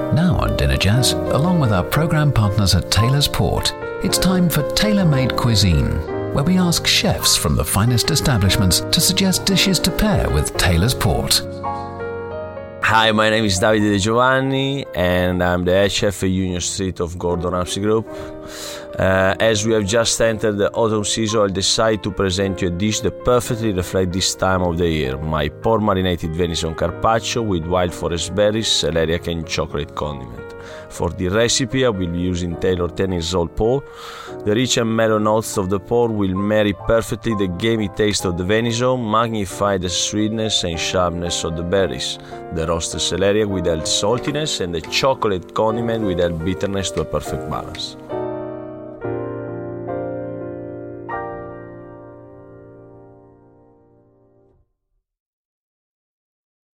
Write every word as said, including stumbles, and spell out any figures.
Now on Dinner Jazz, along with our programme partners at Taylor's Port, it's time for Tailor-Made Cuisine, where we ask chefs from the finest establishments to suggest dishes to pair with Taylor's Port. Hi, my name is Davide De Giovanni and I'm the head chef at Union Street of Gordon Ramsay Group. Uh, as we have just entered the autumn season, I decided to present you a dish that perfectly reflects this time of the year: my pork marinated venison carpaccio with wild forest berries, celeriac and chocolate condiment. For the recipe, I will be using tailored ten years old pork. The rich and mellow notes of the pork will marry perfectly the gamey taste of the venison, magnify the sweetness and sharpness of the berries. The roasted celeriac will add saltiness and the chocolate condiment will add bitterness to a perfect balance.